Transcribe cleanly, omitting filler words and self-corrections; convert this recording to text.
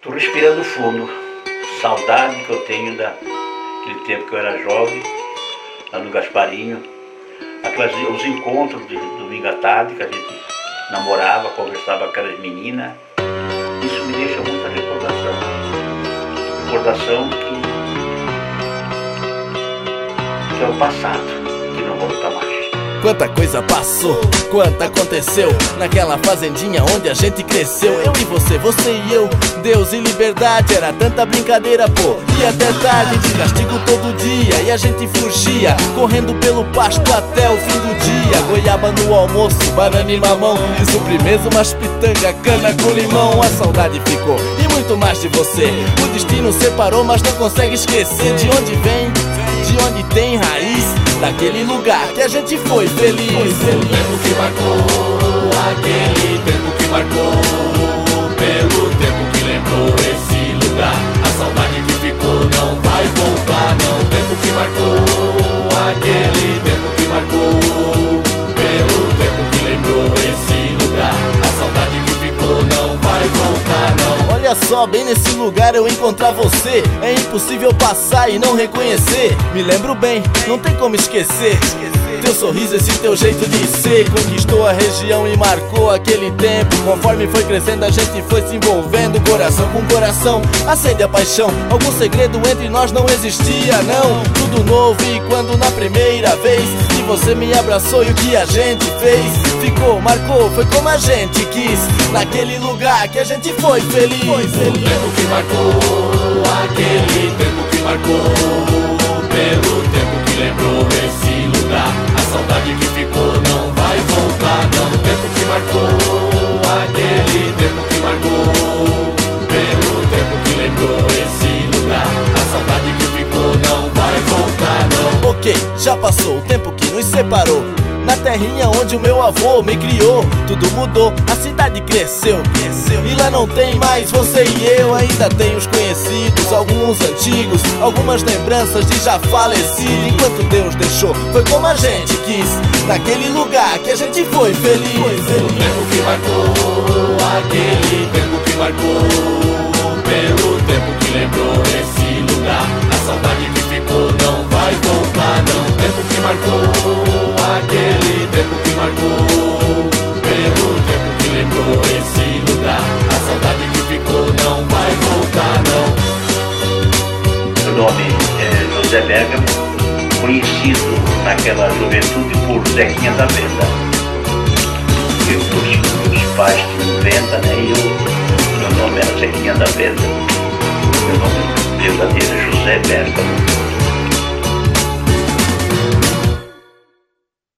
Tô respirando fundo, saudade que eu tenho daquele tempo que eu era jovem, lá no Gasparinho, os encontros de domingo à tarde que a gente namorava, conversava com aquelas meninas. Isso me deixa muita recordação que é o passado, que não volta mais. Quanta coisa passou, quanta aconteceu naquela fazendinha onde a gente cresceu. Eu e você, você e eu, Deus e liberdade. Era tanta brincadeira, pô, e até tarde de castigo todo dia. E a gente fugia, correndo pelo pasto até o fim do dia. Goiaba no almoço, banana e mamão, e sobremesa umas pitanga, cana com limão. A saudade ficou, e muito mais de você. O destino separou, mas não consegue esquecer de onde vem, de onde tem raiz, daquele lugar que a gente foi feliz. O tempo que marcou, aquele tempo que marcou, pelo tempo que lembrou esse lugar. A saudade que ficou não vai voltar, não. O tempo que marcou, aquele tempo que marcou, pelo tempo que lembrou esse lugar. A saudade que ficou não vai voltar, não. Olha só, bem nesse lugar eu encontrar você. É impossível passar e não reconhecer. Me lembro bem, não tem como esquecer. Teu sorriso, esse teu jeito de ser, conquistou a região e marcou aquele tempo. Conforme foi crescendo a gente foi se envolvendo, coração com coração, acende a paixão. Algum segredo entre nós não existia, não. Tudo novo e quando na primeira vez que você me abraçou e o que a gente fez ficou, marcou, foi como a gente quis, naquele lugar que a gente foi feliz. O tempo que marcou, aquele tempo que marcou, pelo tempo que lembrou esse lugar. A saudade que ficou não vai voltar, não. O tempo que marcou, aquele tempo que marcou, pelo tempo que lembrou esse lugar. A saudade que ficou não vai voltar, não. Ok, já passou o tempo que nos separou. Na terrinha onde o meu avô me criou, tudo mudou, a cidade cresceu. E lá não tem mais você e eu. Ainda tem os conhecidos, alguns antigos, algumas lembranças de já falecido. Enquanto Deus deixou, foi como a gente quis, naquele lugar que a gente foi feliz. O tempo que marcou, aquele tempo que marcou, pelo tempo que lembrou esse lugar. A saudade que ficou não vai voltar, não. O tempo que marcou, aquele tempo que marcou, pelo tempo que lembrou esse lugar. A saudade que ficou não vai voltar, não. Meu nome é José Bergamo, conhecido naquela juventude por Zequinha da Venda. Os pais tinham venda, né? E meu nome era Zequinha da Venda. Meu nome verdadeiro é José Bergamo.